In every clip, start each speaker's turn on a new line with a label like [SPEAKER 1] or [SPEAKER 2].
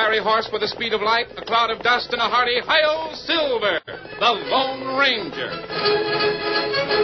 [SPEAKER 1] fiery horse with the speed of light, a cloud of dust, and a hearty Hi-Yo Silver, the Lone Ranger.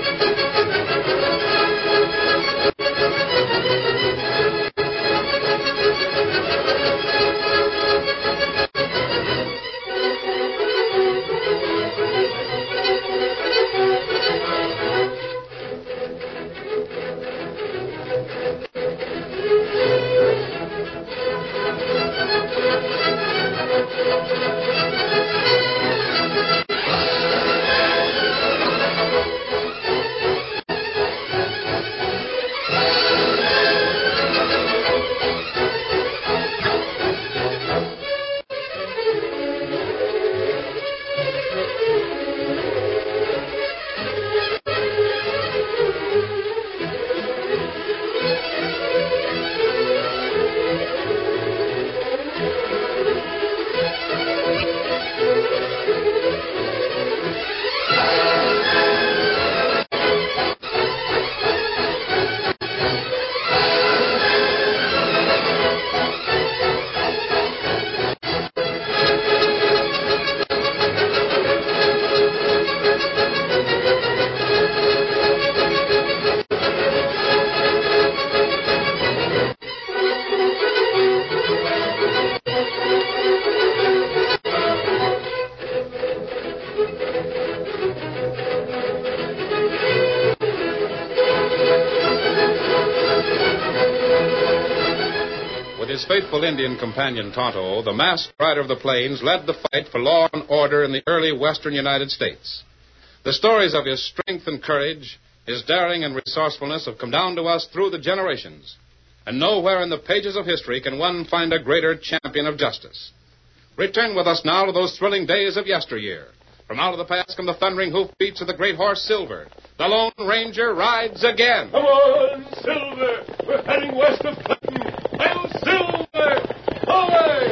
[SPEAKER 1] With his faithful Indian companion Tonto, the masked rider of the plains led the fight for law and order in the early western United States. The stories of his strength and courage, his daring and resourcefulness have come down to us through the generations. And nowhere in the pages of history can one find a greater champion of justice. Return with us now to those thrilling days of yesteryear. From out of the past come the thundering hoofbeats of the great horse Silver. The Lone Ranger rides again.
[SPEAKER 2] Come on, Silver! We're heading west of Clinton. Hail, Silver! Away!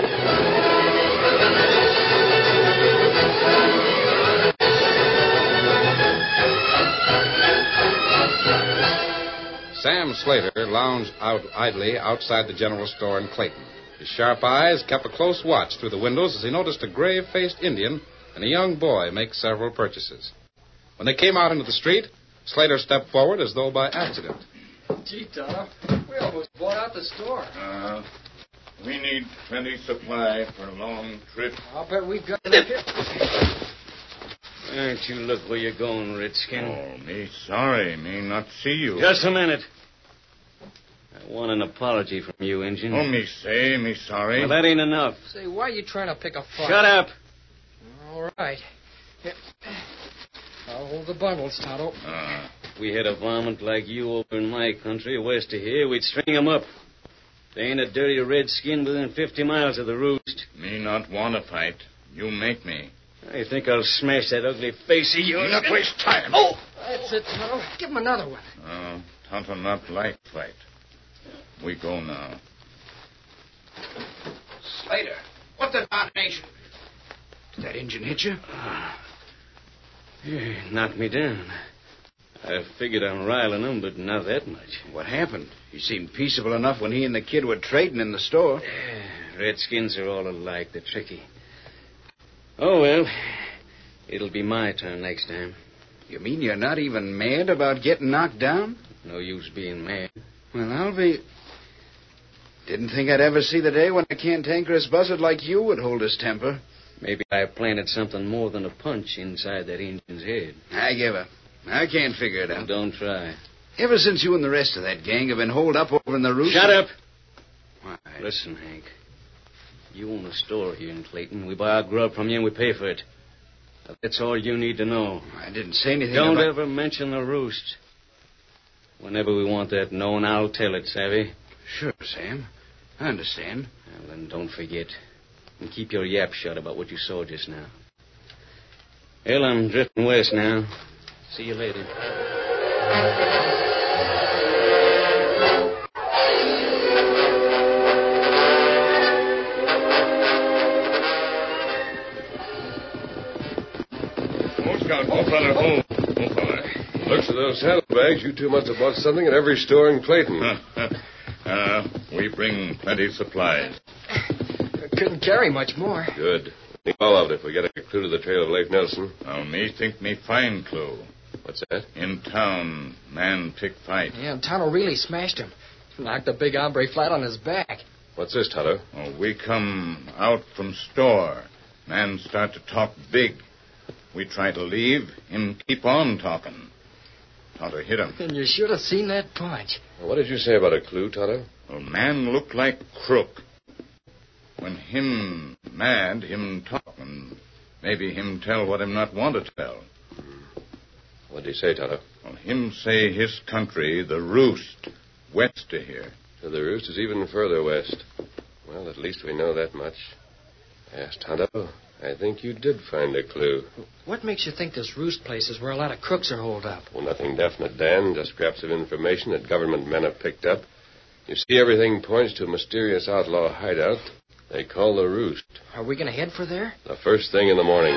[SPEAKER 1] Sam Slater lounged out idly outside the general store in Clayton. His sharp eyes kept a close watch through the windows as he noticed a grave-faced Indian and a young boy make several purchases. When they came out into the street, Slater stepped forward as though by accident.
[SPEAKER 3] Gee, Tonto, we almost bought out the store.
[SPEAKER 4] We need plenty supply for a long trip.
[SPEAKER 3] I'll bet we've got enough here.
[SPEAKER 5] Why don't you look where you're going, Redskin?
[SPEAKER 4] Oh, me sorry. Me not see you.
[SPEAKER 5] Just a minute. I want an apology from you, Injun.
[SPEAKER 4] Oh, me say, me sorry.
[SPEAKER 5] Well, that ain't enough.
[SPEAKER 3] Say, why are you trying to pick a fight?
[SPEAKER 5] Shut up.
[SPEAKER 3] All right. Here. I'll hold the bundles, Tonto.
[SPEAKER 5] If we had a varmint like you over in my country, west of here, we'd string 'em up. There ain't a dirty redskin within 50 miles of the roost.
[SPEAKER 4] Me not want to fight. You make me.
[SPEAKER 5] I think I'll smash that ugly face of yours.
[SPEAKER 4] Not waste time.
[SPEAKER 3] Oh! That's it, Tonto. Give him another one.
[SPEAKER 4] Tonto not like fight. We go now.
[SPEAKER 6] Slater, what the darnation? Did that engine hit you?
[SPEAKER 5] Yeah, knocked me down. I figured on riling him, but not that much.
[SPEAKER 6] What happened? He seemed peaceable enough when he and the kid were trading in the store.
[SPEAKER 5] Redskins are all alike. They're tricky. Oh, well, it'll be my turn next time.
[SPEAKER 6] You mean you're not even mad about getting knocked down?
[SPEAKER 5] No use being mad.
[SPEAKER 6] Well, I'll be... Didn't think I'd ever see the day when a cantankerous buzzard like you would hold his temper.
[SPEAKER 5] Maybe I planted something more than a punch inside that Injun's head.
[SPEAKER 6] I give up. I can't figure it out.
[SPEAKER 5] Don't try.
[SPEAKER 6] Ever since you and the rest of that gang have been holed up over in the roost...
[SPEAKER 5] Shut up!
[SPEAKER 6] Why?
[SPEAKER 5] Listen, Hank. You own a store here in Clayton. We buy our grub from you and we pay for it. That's all you need to know.
[SPEAKER 6] I didn't say anything
[SPEAKER 5] Don't
[SPEAKER 6] about...
[SPEAKER 5] ever mention the roost. Whenever we want that known, I'll tell it, savvy?
[SPEAKER 6] Sure, Sam. I understand.
[SPEAKER 5] Well, then don't forget. And keep your yap shut about what you saw just now. Well, I'm drifting west now. See you later.
[SPEAKER 4] Oh, fella, oh, fella.
[SPEAKER 2] Looks at those saddlebags. You two must have bought something at every store in Clayton.
[SPEAKER 4] We bring plenty supplies.
[SPEAKER 3] Couldn't carry much more.
[SPEAKER 2] Good. Think all of it if we get a clue to the trail of Leif Nelson.
[SPEAKER 4] Now, me think me fine clue.
[SPEAKER 2] What's that?
[SPEAKER 4] In town, man pick fight.
[SPEAKER 3] Yeah, and Tonto really smashed him. Knocked the big hombre flat on his back.
[SPEAKER 2] What's this, Tonto?
[SPEAKER 4] Oh, we come out from store. Man start to talk big. We try to leave, him keep on talking. Tonto hit him.
[SPEAKER 3] And you should have seen that punch.
[SPEAKER 2] What did you say about a clue, Tonto?
[SPEAKER 4] Well, man look like crook. When him mad, him talk, and maybe him tell what him not want to tell.
[SPEAKER 2] What did he say, Tonto?
[SPEAKER 4] Well, him say his country, the Roost, west of here.
[SPEAKER 2] So the roost is even further west. Well, at least we know that much. Yes, Tonto, I think you did find a clue.
[SPEAKER 3] What makes you think this Roost place is where a lot of crooks are holed up?
[SPEAKER 2] Well, nothing definite, Dan. Just scraps of information that government men have picked up. You see, everything points to a mysterious outlaw hideout they call the Roost.
[SPEAKER 3] Are we going to head for there?
[SPEAKER 2] The first thing in the morning.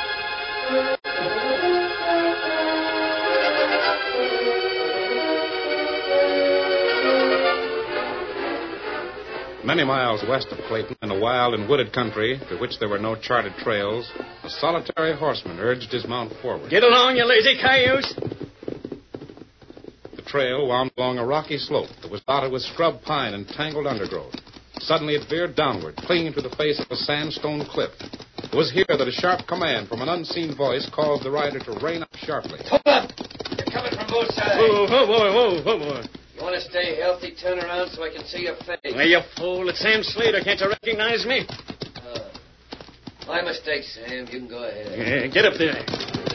[SPEAKER 1] Many miles west of Clayton, in a wild and wooded country through which there were no charted trails, a solitary horseman urged his mount forward.
[SPEAKER 5] Get along, you lazy cayuse.
[SPEAKER 1] The trail wound along a rocky slope that was dotted with scrub pine and tangled undergrowth. Suddenly it veered downward, clinging to the face of a sandstone cliff. It was here that a sharp command from an unseen voice called the rider to rein up sharply.
[SPEAKER 7] Hold up! They're coming from both sides.
[SPEAKER 5] Whoa, boy.
[SPEAKER 7] You want to stay healthy, turn around so I can see your face.
[SPEAKER 5] Well, you fool. It's Sam Slater. Can't you recognize me?
[SPEAKER 7] My mistake, Sam. You can go ahead.
[SPEAKER 5] Yeah, get up there.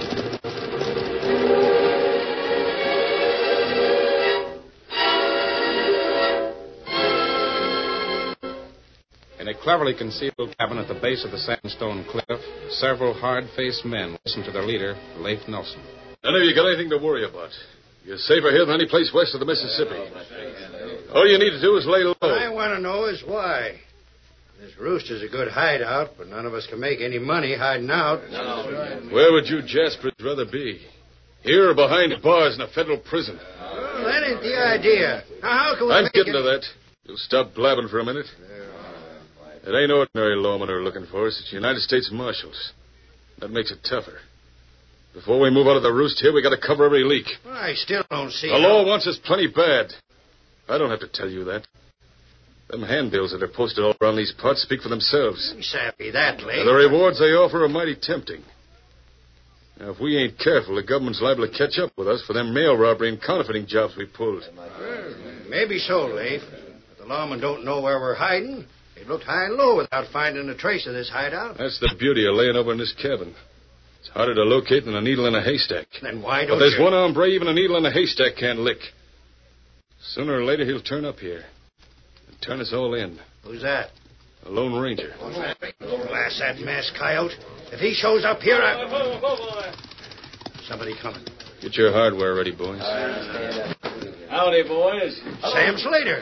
[SPEAKER 1] In a cleverly concealed cabin at the base of the sandstone cliff, several hard-faced men listened to their leader, Leif Nelson.
[SPEAKER 8] None of you got anything to worry about. You're safer here than any place west of the Mississippi. All you need to do is lay low.
[SPEAKER 6] What I want to know is why. This Roost is a good hideout, but none of us can make any money hiding out.
[SPEAKER 8] Where would you Jaspers rather be? Here or behind bars in a federal prison?
[SPEAKER 6] Well, that ain't the idea. Now, how can we
[SPEAKER 8] I'm
[SPEAKER 6] make
[SPEAKER 8] getting
[SPEAKER 6] it...
[SPEAKER 8] to that. You'll stop blabbing for a minute. It ain't ordinary lawmen we're looking for. It's United States Marshals. That makes it tougher. Before we move out of the Roost here, we got to cover every leak.
[SPEAKER 6] Well, I still don't see...
[SPEAKER 8] The law wants us plenty bad. I don't have to tell you that. Them handbills that are posted all around these parts speak for themselves.
[SPEAKER 6] Savvy that, Leif.
[SPEAKER 8] And the rewards they offer are mighty tempting. Now, if we ain't careful, the government's liable to catch up with us for them mail robbery and counterfeiting jobs we pulled.
[SPEAKER 6] Maybe so, Leif. But the lawmen don't know where we're hiding. They've looked high and low without finding a trace of this hideout.
[SPEAKER 8] That's the beauty of laying over in this cabin. It's harder to locate than a needle in a haystack.
[SPEAKER 6] Then why
[SPEAKER 8] But
[SPEAKER 6] don't
[SPEAKER 8] there's
[SPEAKER 6] you...
[SPEAKER 8] one hombre even a needle in a haystack can't lick. Sooner or later, he'll turn up here. And turn us all in.
[SPEAKER 6] Who's that?
[SPEAKER 8] A Lone Ranger.
[SPEAKER 6] Blast that masked coyote. If he shows up here, Somebody coming.
[SPEAKER 8] Get your hardware ready, boys.
[SPEAKER 5] Howdy, boys.
[SPEAKER 6] Sam Slater.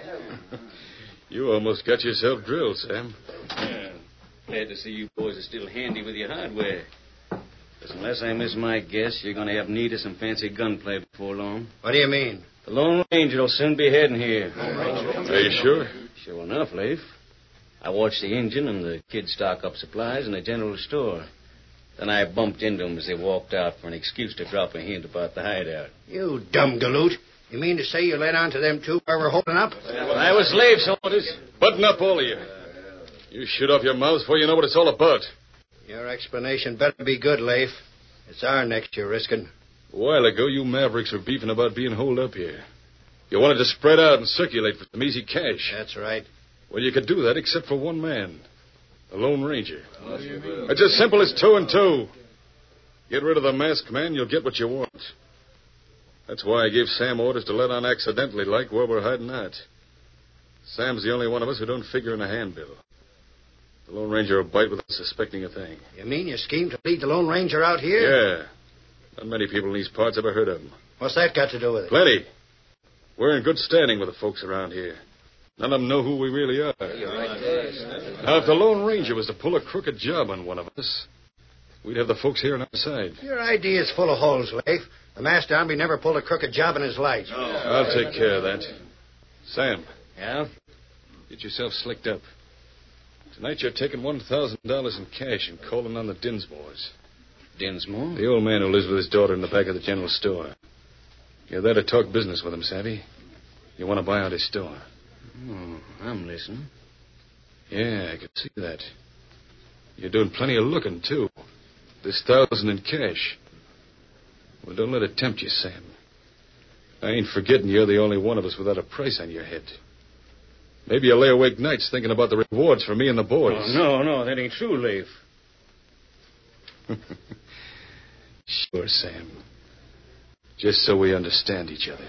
[SPEAKER 8] You almost got yourself drilled, Sam.
[SPEAKER 5] Yeah. Glad to see you boys are still handy with your hardware. Because unless I miss my guess, you're going to have need of some fancy gunplay before long.
[SPEAKER 6] What do you mean?
[SPEAKER 5] The Lone Ranger will soon be heading here.
[SPEAKER 8] Are you sure?
[SPEAKER 5] Sure enough, Leif. I watched the engine and the kids stock up supplies in the general store. Then I bumped into them as they walked out for an excuse to drop a hint about the hideout.
[SPEAKER 6] You dumb galoot. You mean to say you let on to them two while we're holding up?
[SPEAKER 5] I was Leif's orders.
[SPEAKER 8] Button up, all of you. You shoot off your mouths before you know what it's all about.
[SPEAKER 6] Your explanation better be good, Leif. It's our neck you're risking.
[SPEAKER 8] A while ago, you mavericks were beefing about being holed up here. You wanted to spread out and circulate for some easy cash.
[SPEAKER 6] That's right.
[SPEAKER 8] Well, you could do that except for one man. The Lone Ranger. It's as simple as 2 and 2. Get rid of the masked man, you'll get what you want. That's why I gave Sam orders to let on accidentally like where we're hiding out. Sam's the only one of us who don't figure in a handbill. The Lone Ranger will bite without suspecting a thing.
[SPEAKER 6] You mean you schemed to lead the Lone Ranger out here?
[SPEAKER 8] Yeah. Not many people in these parts ever heard of him.
[SPEAKER 6] What's that got to do with it?
[SPEAKER 8] Plenty. We're in good standing with the folks around here. None of them know who we really are. Now, if the Lone Ranger was to pull a crooked job on one of us, we'd have the folks here on our side.
[SPEAKER 6] Your idea's full of holes, Leif. The masked hombre never pulled a crooked job in his life.
[SPEAKER 8] I'll take care of that. Sam.
[SPEAKER 5] Yeah?
[SPEAKER 8] Get yourself slicked up. Tonight you're taking $1,000 in cash and calling on the Dinsmores.
[SPEAKER 5] Dinsmore?
[SPEAKER 8] The old man who lives with his daughter in the back of the general store. You're there to talk business with him, savvy? You want to buy out his store.
[SPEAKER 5] Oh, I'm listening.
[SPEAKER 8] Yeah, I can see that. You're doing plenty of looking, too. This $1,000 in cash. Well, don't let it tempt you, Sam. I ain't forgetting you're the only one of us without a price on your head. Maybe you lay awake nights thinking about the rewards for me and the boys.
[SPEAKER 5] Oh, no, that ain't true, Leif.
[SPEAKER 8] Sure, Sam. Just so we understand each other.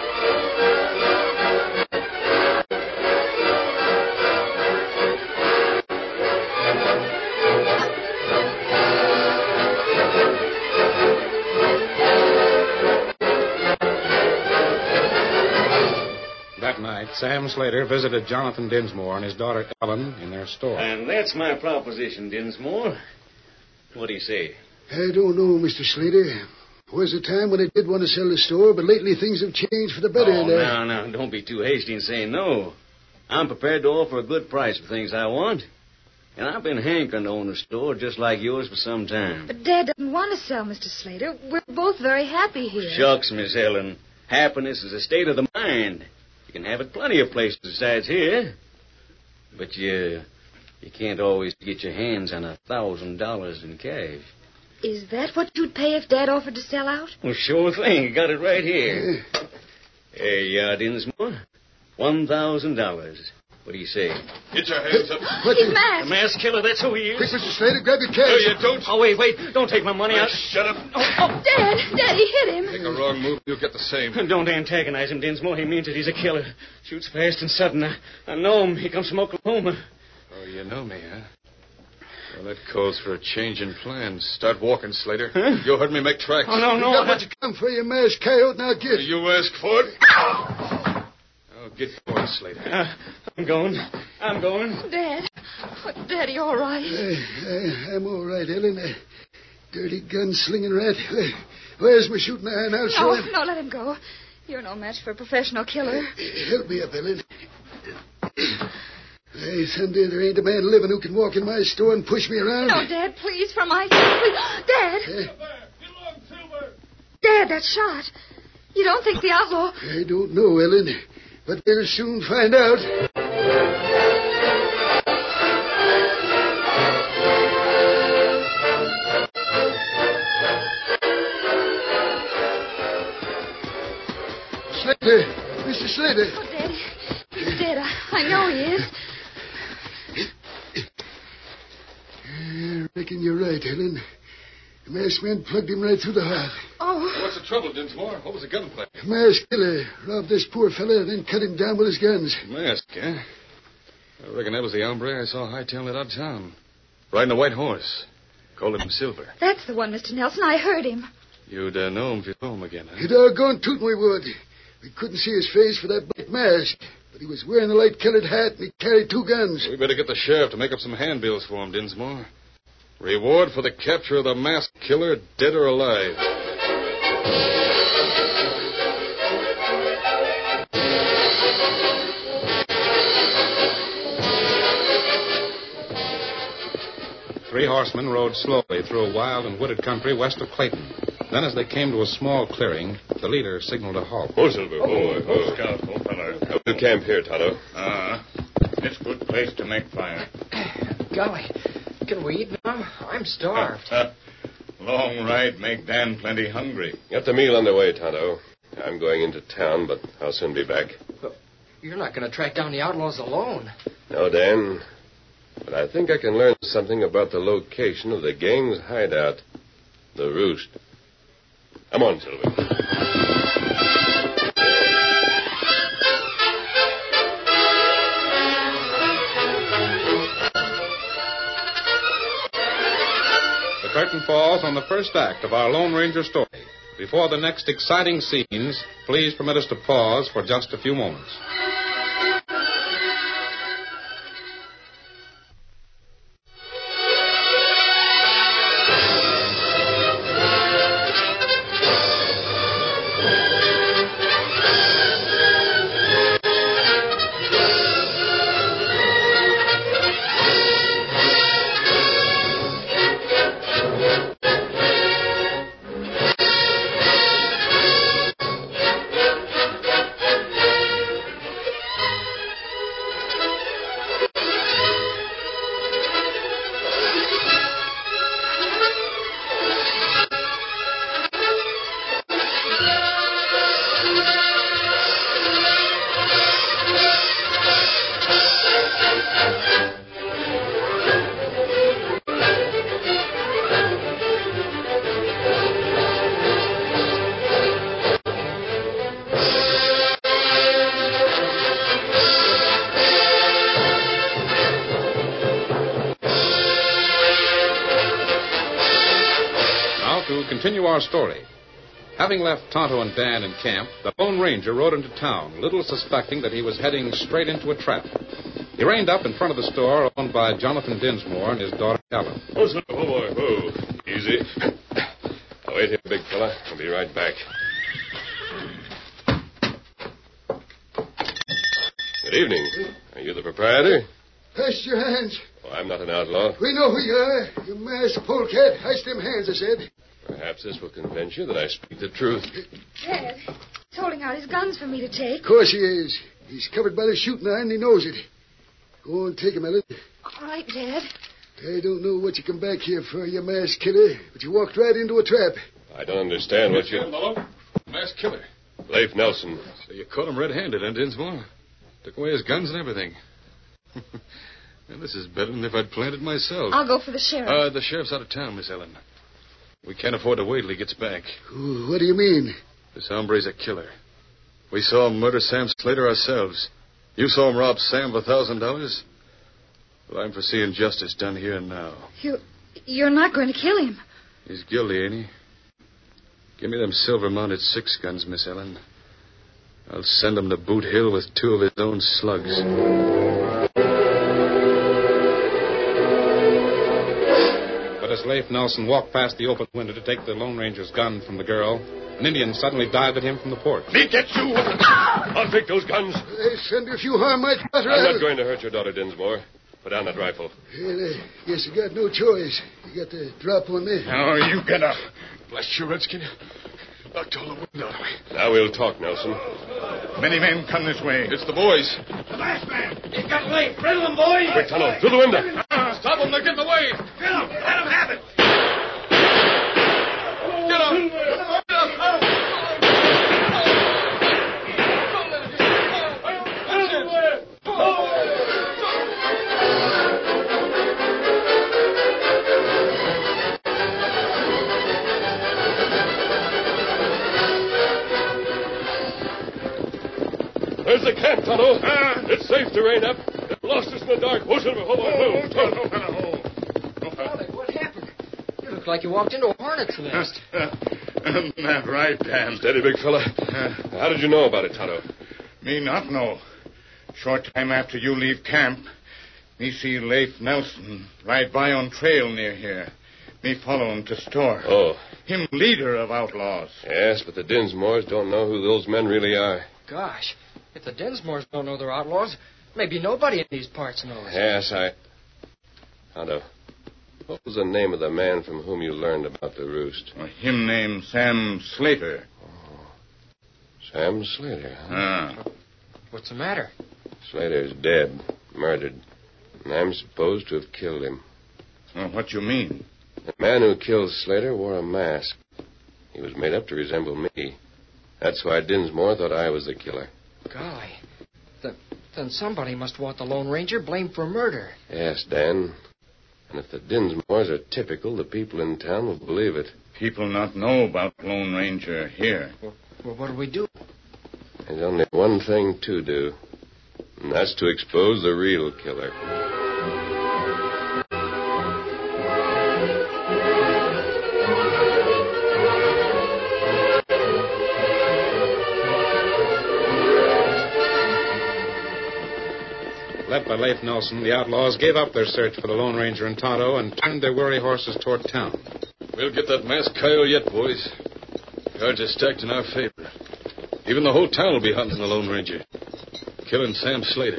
[SPEAKER 1] That night, Sam Slater visited Jonathan Dinsmore and his daughter Ellen in their store.
[SPEAKER 5] And that's my proposition, Dinsmore. What do you say?
[SPEAKER 9] I don't know, Mr. Slater. There was a time when I did want to sell the store, but lately things have changed for the better.
[SPEAKER 5] Now, don't be too hasty in saying no. I'm prepared to offer a good price for things I want. And I've been hankering to own a store just like yours for some time.
[SPEAKER 10] But Dad doesn't want to sell, Mr. Slater. We're both very happy here.
[SPEAKER 5] Shucks, Miss Helen. Happiness is a state of the mind. You can have it plenty of places besides here. But you can't always get your hands on $1,000 in cash.
[SPEAKER 10] Is that what you'd pay if Dad offered to sell out?
[SPEAKER 5] Well, sure thing. You got it right here. Here you are, Dinsmore. $1,000. What do you say?
[SPEAKER 8] Get your hands up.
[SPEAKER 10] He's masked.
[SPEAKER 5] The masked killer, that's who he is.
[SPEAKER 9] Quick, Mr. Slater, grab your cash.
[SPEAKER 8] No, you don't.
[SPEAKER 5] Oh, wait. Don't take my money out.
[SPEAKER 8] Shut up.
[SPEAKER 10] Oh, Dad, he hit him.
[SPEAKER 8] Make a wrong move, you'll get the same.
[SPEAKER 5] Don't antagonize him, Dinsmore. He means it. He's a killer. Shoots fast and sudden. I know him. He comes from Oklahoma.
[SPEAKER 8] Oh, you know me, huh? Well, that calls for a change in plans. Start walking, Slater.
[SPEAKER 5] Huh?
[SPEAKER 8] You heard me make tracks.
[SPEAKER 5] Oh, no.
[SPEAKER 9] You got what you come for, you masked coyote. Now get.
[SPEAKER 8] You asked for it. Oh, get going, Slater.
[SPEAKER 5] I'm going.
[SPEAKER 10] Dad. Oh, Daddy, all right?
[SPEAKER 9] I'm all right, Ellen. Dirty gun-slinging rat. Where's my shooting iron? I'll show him.
[SPEAKER 10] No, let him go. You're no match for a professional killer.
[SPEAKER 9] Help me up, Ellen. Hey, someday there ain't a man living who can walk in my store and push me around.
[SPEAKER 10] No, Dad, please, for my sake. Please. Dad!
[SPEAKER 8] Silver!
[SPEAKER 10] Dad, that shot. You don't think the outlaw...
[SPEAKER 9] I don't know, Ellen, but we'll soon find out. Slater! Mr. Slater!
[SPEAKER 10] Oh, Daddy, he's dead. I know he is.
[SPEAKER 9] I reckon you're right, Helen. The masked man plugged him right through the heart.
[SPEAKER 10] Oh.
[SPEAKER 8] What's the trouble, Dinsmore? What was the gunplay?
[SPEAKER 9] The masked killer robbed this poor fella and then cut him down with his guns.
[SPEAKER 8] Mask, huh? I reckon that was the hombre I saw hightailing it out of town. Riding a white horse. Called him Silver.
[SPEAKER 10] That's the one, Mr. Nelson. I heard him.
[SPEAKER 8] You'd know him if you saw him again, huh?
[SPEAKER 9] You doggone tootin' we would. We couldn't see his face for that black mask. But he was wearing a light-colored hat and he carried two guns.
[SPEAKER 8] We better get the sheriff to make up some handbills for him, Dinsmore. Reward for the capture of the masked killer, dead or alive.
[SPEAKER 1] Three horsemen rode slowly through a wild and wooded country west of Clayton. Then, as they came to a small clearing, the leader signaled a halt.
[SPEAKER 2] Oh, Silver.
[SPEAKER 4] Scout, old fella.
[SPEAKER 2] You camp here, Tonto.
[SPEAKER 4] It's a good place to make fire.
[SPEAKER 3] Golly, can we eat now? I'm starved.
[SPEAKER 4] Long ride make Dan plenty hungry.
[SPEAKER 2] Got the meal underway, Tonto. I'm going into town, but I'll soon be back.
[SPEAKER 3] But you're not going to track down the outlaws alone.
[SPEAKER 2] No, Dan. But I think I can learn something about the location of the gang's hideout. The Roost. Come on, Silver.
[SPEAKER 1] The curtain falls on the first act of our Lone Ranger story. Before the next exciting scenes, please permit us to pause for just a few moments. continue our story. Having left Tonto and Dan in camp, the Lone Ranger rode into town, little suspecting that he was heading straight into a trap. He reined up in front of the store owned by Jonathan Dinsmore and his daughter Ellen.
[SPEAKER 2] Oh, boy. Oh, easy. Now, wait here, big fella. I'll be right back. Good evening. Are you the proprietor?
[SPEAKER 9] Pass your hands.
[SPEAKER 2] Oh, I'm not an outlaw.
[SPEAKER 9] We know who you are. You masked polecat. Heist them hands, I said.
[SPEAKER 2] Perhaps this will convince you that I speak the truth.
[SPEAKER 10] Ted, he's holding out his guns for me to take.
[SPEAKER 9] Of course he is. He's covered by the shooting iron and he knows it. Go on, take him, Ellen.
[SPEAKER 10] All right, Dad.
[SPEAKER 9] I don't know what you come back here for, you masked killer, but you walked right into a trap.
[SPEAKER 2] I don't understand what you...
[SPEAKER 8] Masked killer.
[SPEAKER 2] Leif Nelson.
[SPEAKER 8] So you caught him red-handed, huh, Dinsmore? Took away his guns and everything. Well, this is better than if I'd planned it myself.
[SPEAKER 10] I'll go for the sheriff.
[SPEAKER 8] The sheriff's out of town, Miss Ellen. We can't afford to wait till he gets back.
[SPEAKER 9] Ooh, what do you mean?
[SPEAKER 8] This hombre's a killer. We saw him murder Sam Slater ourselves. You saw him rob Sam of $1,000? Well, I'm for seeing justice done here and now.
[SPEAKER 10] You're not going to kill him.
[SPEAKER 8] He's guilty, ain't he? Give me them silver-mounted 6 guns, Miss Ellen. I'll send him to Boot Hill with 2 of his own slugs.
[SPEAKER 1] But as Leif Nelson walked past the open window to take the Lone Ranger's gun from the girl, an Indian suddenly dived at him from the porch.
[SPEAKER 2] Me get you! I'll take those guns.
[SPEAKER 9] They send you a few harm, Mike.
[SPEAKER 2] I'm not going to hurt your daughter, Dinsmore. Put down that rifle.
[SPEAKER 9] Well, I guess you got no choice. You got the drop on me.
[SPEAKER 4] Now, you get up.
[SPEAKER 8] Bless you, Redskin. Knocked all the wind out of me.
[SPEAKER 2] Now we'll talk, Nelson.
[SPEAKER 4] Many men come this way.
[SPEAKER 8] It's the boys.
[SPEAKER 7] The last man. He's got Leif. Riddle him, boys.
[SPEAKER 2] Quick, tunnel. Through the window.
[SPEAKER 8] Stop them. They're getting away.
[SPEAKER 7] Get him. Let him have it.
[SPEAKER 8] Get up.
[SPEAKER 2] There's the camp, Tonto. It's safe to rein up. They've lost us in the dark. Who's in the
[SPEAKER 3] What happened? You look like you walked into a hornet's nest.
[SPEAKER 4] Not right, Dan.
[SPEAKER 2] Steady, big fella. How did you know about it, Tonto?
[SPEAKER 4] Me not know. Short time after you leave camp, me see Leif Nelson ride by on trail near here. Me follow him to store.
[SPEAKER 2] Oh.
[SPEAKER 4] Him leader of outlaws.
[SPEAKER 2] Yes, but the Dinsmores don't know who those men really are.
[SPEAKER 3] Gosh, if the Dinsmores don't know they're outlaws, maybe nobody in these parts knows.
[SPEAKER 2] Yes, Tonto, what was the name of the man from whom you learned about the roost?
[SPEAKER 4] Him named Sam Slater.
[SPEAKER 2] Oh. Sam Slater, huh?
[SPEAKER 3] What's the matter?
[SPEAKER 2] Slater's dead, murdered, and I'm supposed to have killed him.
[SPEAKER 4] What you mean?
[SPEAKER 2] The man who killed Slater wore a mask. He was made up to resemble me. That's why Dinsmore thought I was the killer.
[SPEAKER 3] Golly. Then somebody must want the Lone Ranger blamed for murder.
[SPEAKER 2] Yes, Dan. And if the Dinsmores are typical, the people in town will believe it.
[SPEAKER 4] People not know about Lone Ranger here.
[SPEAKER 3] Well, what do we do?
[SPEAKER 2] There's only one thing to do, and that's to expose the real killer.
[SPEAKER 1] Led by Leif Nelson, the outlaws gave up their search for the Lone Ranger and Tonto and turned their weary horses toward town.
[SPEAKER 8] We'll get that masked coyote yet, boys. Cards are stacked in our favor. Even the whole town will be hunting the Lone Ranger. Killing Sam Slater.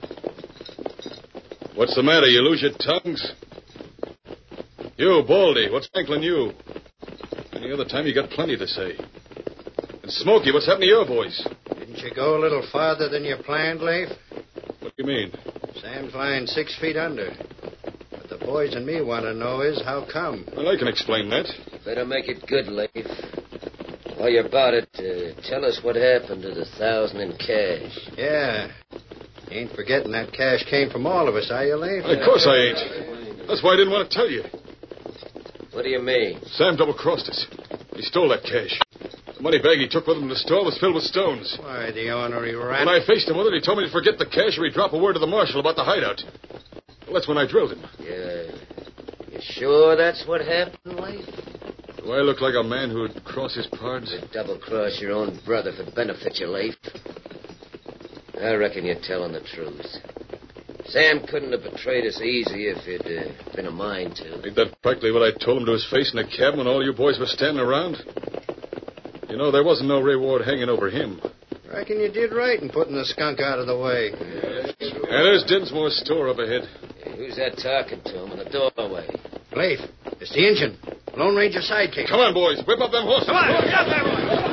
[SPEAKER 8] What's the matter? You lose your tongues? You, Baldy, what's rankling you? Any other time you got plenty to say. And Smokey, what's happened to your voice?
[SPEAKER 6] Didn't you go a little farther than you planned, Leif?
[SPEAKER 8] What do you mean?
[SPEAKER 6] Sam's lying 6 feet under. What the boys and me want to know is how come.
[SPEAKER 8] Well, I can explain that.
[SPEAKER 7] Better make it good, Leif. While you're about it, tell us what happened to the $1,000 in cash.
[SPEAKER 6] Yeah. Ain't forgetting that cash came from all of us, are you, Leif?
[SPEAKER 8] Of course I ain't. That's why I didn't want to tell you.
[SPEAKER 7] What do you mean?
[SPEAKER 8] Sam double-crossed us. He stole that cash. The money bag he took with him to the store was filled with stones.
[SPEAKER 6] Why, the ornery rat.
[SPEAKER 8] When I faced him with it, he told me to forget the cash or he'd drop a word to the marshal about the hideout. Well, that's when I drilled him.
[SPEAKER 7] Yeah. You sure that's what happened, Leif?
[SPEAKER 8] Do I look like a man who'd cross his pards?
[SPEAKER 7] You'd double-cross your own brother if it benefits you, Leif. I reckon you're telling the truth. Sam couldn't have betrayed us easy if he'd been a mind to.
[SPEAKER 8] Ain't that practically what I told him to his face in the cab when all you boys were standing around? You know, there wasn't no reward hanging over him.
[SPEAKER 6] Reckon you did right in putting the skunk out of the way.
[SPEAKER 8] And there's Dinsmore's store up ahead.
[SPEAKER 7] Hey, who's that talking to him in the doorway?
[SPEAKER 6] Leif, it's the engine. Lone Ranger sidekick.
[SPEAKER 8] Come on, boys. Whip up them horses.
[SPEAKER 6] Come on, get up there, boys.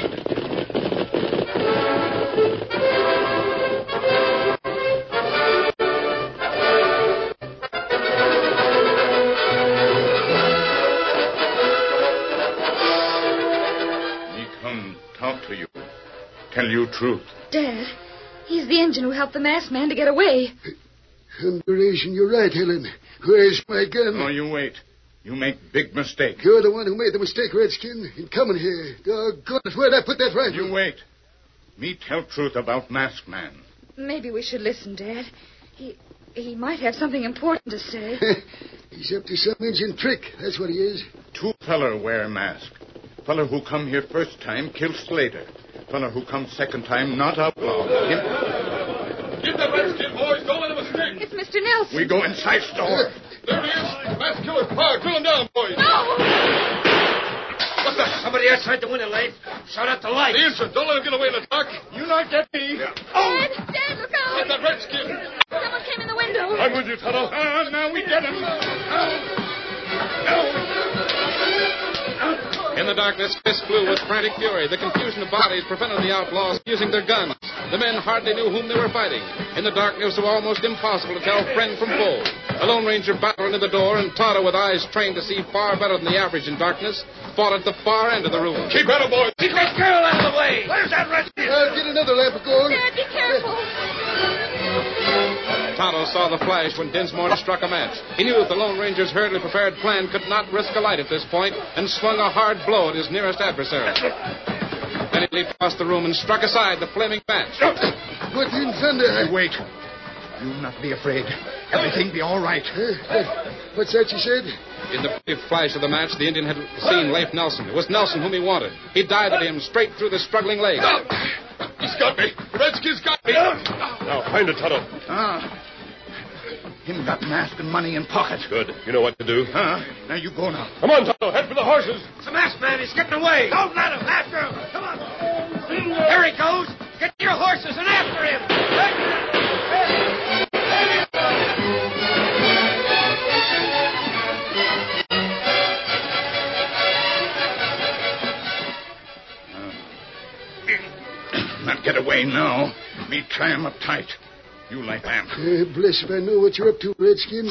[SPEAKER 4] Talk to you. Tell you truth.
[SPEAKER 10] Dad, he's the engine who helped the masked man to get away.
[SPEAKER 9] Thunderation, you're right, Helen. Where's my gun?
[SPEAKER 4] Oh, you wait. You make big mistake.
[SPEAKER 9] You're the one who made the mistake, Redskin, in coming here. Doggone it, where'd I put that rifle?
[SPEAKER 4] You wait. Me tell truth about masked man.
[SPEAKER 10] Maybe we should listen, Dad. He might have something important to say.
[SPEAKER 9] He's up to some engine trick, that's what he is.
[SPEAKER 4] Two feller wear mask. Feller who come here first time kill Slater. Feller who come second time not outlaw.
[SPEAKER 8] Get that Redskin, boys. Don't let him escape.
[SPEAKER 10] It's Mr. Nelson.
[SPEAKER 4] We go inside store.
[SPEAKER 8] There he is. Masked killer. Fire. Drill him down, boys.
[SPEAKER 10] No!
[SPEAKER 8] What's that?
[SPEAKER 6] Somebody outside the window, Leif. Shut out the light.
[SPEAKER 8] The instant. Don't let him get away in the dark.
[SPEAKER 4] You not get me.
[SPEAKER 10] Oh! Dad, look out!
[SPEAKER 8] Get that Redskin.
[SPEAKER 10] Someone came in the window.
[SPEAKER 8] I'm with you, Tonto.
[SPEAKER 4] Now we get him.
[SPEAKER 1] In the darkness, fists flew with frantic fury. The confusion of bodies prevented the outlaws from using their guns. The men hardly knew whom they were fighting. In the darkness, it was almost impossible to tell friend from foe. The Lone Ranger battled into the door, and Tonto, with eyes trained to see far better than the average in darkness, fought at the far end of the room.
[SPEAKER 8] Keep at him, boys.
[SPEAKER 6] Keep that girl out of the way. Where's that Redskin?
[SPEAKER 9] I'll get another lamp going.
[SPEAKER 10] Dad, be careful.
[SPEAKER 1] Tonto saw the flash when Dinsmore struck a match. He knew that the Lone Ranger's hurriedly prepared plan could not risk a light at this point, and swung a hard blow at his nearest adversary. Then he leaped across the room and struck aside the flaming match.
[SPEAKER 9] What in thunder?
[SPEAKER 4] Wait. You not be afraid. Everything be all right.
[SPEAKER 9] What's that you said?
[SPEAKER 1] In the brief flash of the match, the Indian had seen Leif Nelson. It was Nelson whom he wanted. He dived at him straight through the struggling leg.
[SPEAKER 8] He's got me. The Redskin's got me. Now, find it, Tonto.
[SPEAKER 4] Him got mask and money in pocket.
[SPEAKER 8] Good. You know what to do.
[SPEAKER 4] Now you go now.
[SPEAKER 8] Come on, Tonto. Head for the horses.
[SPEAKER 6] It's the masked man. He's getting away. Don't let him. After him. Come on. There he goes. Get your horses and after him.
[SPEAKER 4] Not get away now. Me tie him up tight. You light lamp.
[SPEAKER 9] Bless if I know what you're up to, Redskin,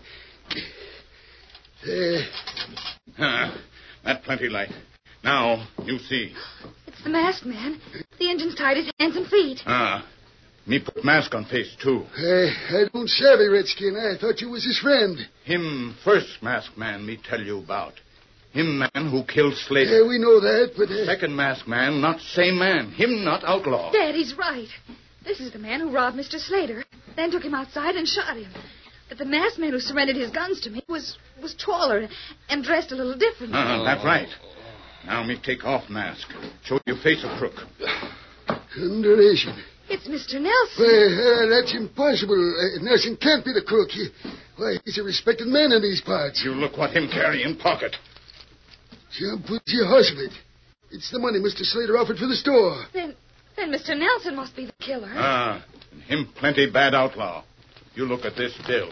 [SPEAKER 9] but...
[SPEAKER 4] That plenty light. Now, you see.
[SPEAKER 10] It's the masked man. The engine's tied his hands and feet.
[SPEAKER 4] Me put mask on face, too.
[SPEAKER 9] I don't savvy, Redskin. I thought you was his friend.
[SPEAKER 4] Him first masked man me tell you about. Him man who killed Slater.
[SPEAKER 9] We know that, but...
[SPEAKER 4] Second masked man, not same man. Him not outlaw.
[SPEAKER 10] Dad, he's right. This is the man who robbed Mr. Slater, then took him outside and shot him. But the masked man who surrendered his guns to me was taller and dressed a little differently.
[SPEAKER 4] That's right. Now me take off mask. Show your face a crook.
[SPEAKER 9] Thunderation.
[SPEAKER 10] It's Mr. Nelson.
[SPEAKER 9] That's impossible. Nelson can't be the crook. He's a respected man in these parts.
[SPEAKER 4] You look what him carry in pocket.
[SPEAKER 9] Jump with your husband. It's the money Mr. Slater offered for the store.
[SPEAKER 10] Then Mr. Nelson must be the killer.
[SPEAKER 4] And him plenty bad outlaw. You look at this bill.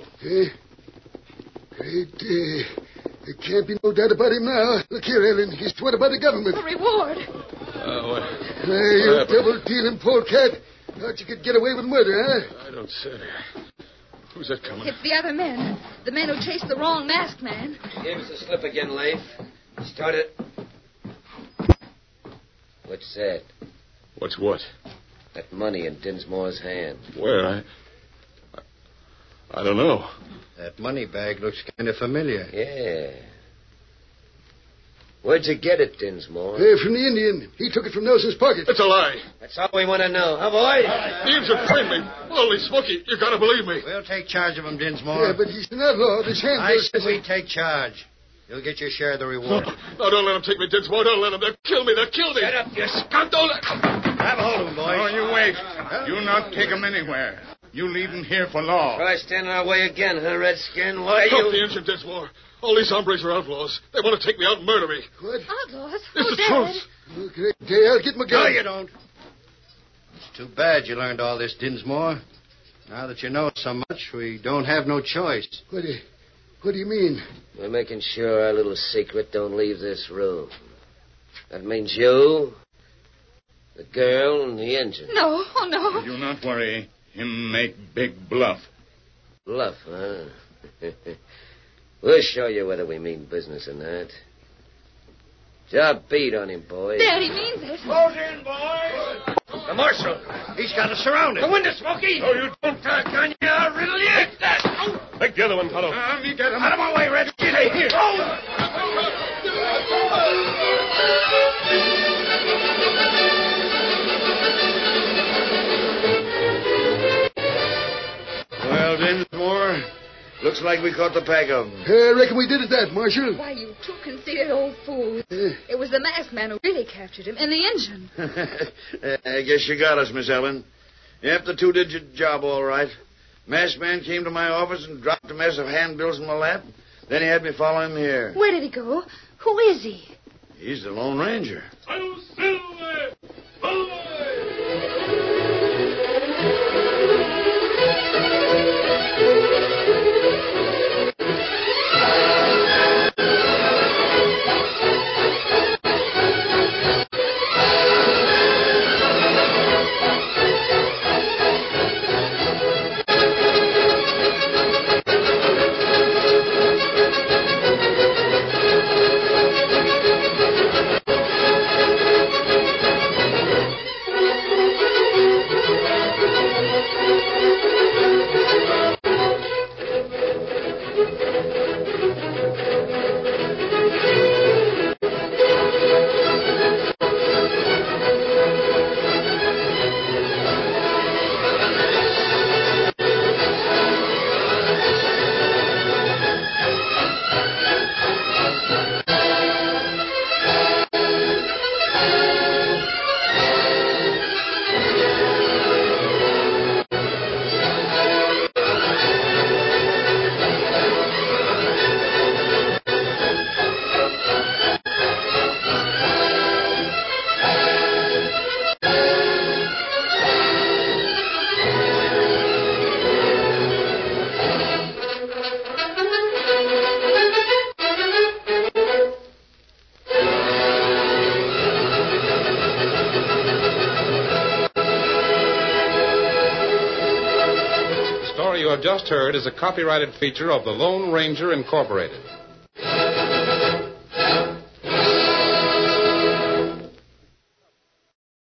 [SPEAKER 9] There can't be no doubt about him now. Look here, Ellen. He's towed by the government.
[SPEAKER 10] A reward.
[SPEAKER 9] You double-dealing polecat. Thought you could get away with murder, huh?
[SPEAKER 8] I don't say. Who's that coming?
[SPEAKER 10] It's the other men. The men who chased the wrong masked man.
[SPEAKER 7] Give us the slip again, Leif. Start it. What's that?
[SPEAKER 8] What's what?
[SPEAKER 7] That money in Dinsmore's hand.
[SPEAKER 8] Where? I don't know.
[SPEAKER 6] That money bag looks kind of familiar.
[SPEAKER 7] Yeah. Where'd you get it, Dinsmore?
[SPEAKER 9] From the Indian. He took it from Nelson's pocket.
[SPEAKER 8] It's a lie.
[SPEAKER 7] That's all we want to know, huh, boys?
[SPEAKER 8] The Indian framed me. Holy Smoky, you gotta believe me.
[SPEAKER 6] We'll take charge of him, Dinsmore.
[SPEAKER 9] Yeah, but he's an outlaw. This hand
[SPEAKER 6] I said we take charge. You'll get your share of the reward.
[SPEAKER 8] No, don't let them take me, Dinsmore. Don't let them. They'll kill me. They'll kill me.
[SPEAKER 6] Shut up, you skunk. Don't let... Grab a hold of him, boys.
[SPEAKER 4] Oh, you wait. You not take him anywhere. You leave him here for law.
[SPEAKER 7] Try stand in our way again, huh, Redskin? Why
[SPEAKER 8] Stop
[SPEAKER 7] you...
[SPEAKER 8] the engine, Dinsmore. All these hombres are outlaws. They want to take me out and murder me.
[SPEAKER 9] What?
[SPEAKER 10] Outlaws?
[SPEAKER 8] It's
[SPEAKER 10] Oh,
[SPEAKER 8] the
[SPEAKER 10] Dad.
[SPEAKER 8] truth.
[SPEAKER 9] Okay, I'll get my gun.
[SPEAKER 6] No, you don't. It's too bad you learned all this, Dinsmore. Now that you know so much, we don't have no choice.
[SPEAKER 9] What do you mean?
[SPEAKER 7] We're making sure our little secret don't leave this room. That means you, the girl, and the engine.
[SPEAKER 10] No, oh, no.
[SPEAKER 4] You not worry. Him make big bluff.
[SPEAKER 7] Bluff, huh? We'll show you whether we mean business or not. Job beat on him, boys.
[SPEAKER 10] Dad, he means it.
[SPEAKER 6] Close in, boys.
[SPEAKER 7] The marshal.
[SPEAKER 6] He's got us surrounded.
[SPEAKER 7] The window, Smoky.
[SPEAKER 6] No, you don't. Gun you, I'll riddle you. Take that.
[SPEAKER 8] Take the other one, Tonto.
[SPEAKER 4] Me get him.
[SPEAKER 6] Out of my way, Red. Get here. Well, Dinsmore, looks like we caught the pack of them.
[SPEAKER 9] I reckon we did it that, Marshal.
[SPEAKER 10] Why, you two conceited old fools. It was the masked man who really captured him, and the engine.
[SPEAKER 6] I guess you got us, Miss Ellen. Yep, the two did your job all right. Masked man came to my office and dropped a mess of handbills in my lap. Then he had me follow him here.
[SPEAKER 10] Where did he go? Who is he?
[SPEAKER 6] He's the Lone Ranger.
[SPEAKER 1] The story you have just heard is a copyrighted feature of the Lone Ranger Incorporated.